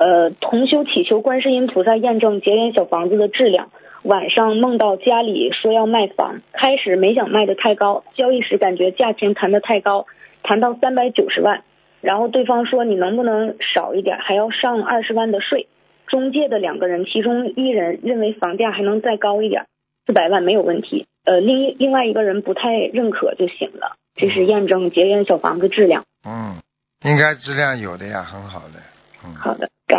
同修祈求观世音菩萨验证结缘小房子的质量。晚上梦到家里说要卖房，开始没想卖的太高，交易时感觉价钱谈得太高，谈到390万，然后对方说你能不能少一点，还要上20万的税。中介的2个人，其中一人认为房价还能再高一点，400万没有问题，另外一个人不太认可就行了。这是验证结缘小房子质量。 应该质量有的呀，很好的。 好的。